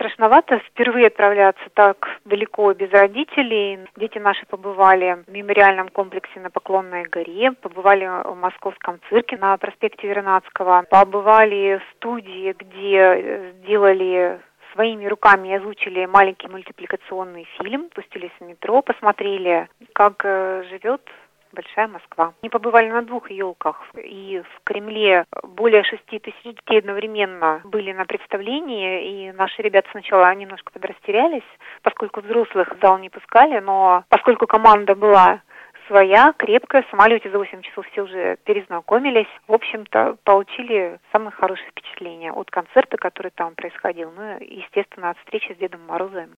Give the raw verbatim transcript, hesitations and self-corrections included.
страшновато впервые отправляться так далеко без родителей. Дети наши побывали в мемориальном комплексе на Поклонной горе, побывали в Московском цирке на проспекте Вернадского, побывали в студии, где сделали своими руками и озвучили маленький мультипликационный фильм, спустились в метро, посмотрели, как живет Большая Москва. Мы побывали на двух елках, и в Кремле более шести тысяч детей одновременно были на представлении, и наши ребята сначала немножко подрастерялись, поскольку взрослых в зал не пускали, но поскольку команда была своя, крепкая, в самолете за восемь часов все уже перезнакомились, в общем-то, получили самые хорошие впечатления от концерта, который там происходил, ну и, естественно, от встречи с Дедом Морозом.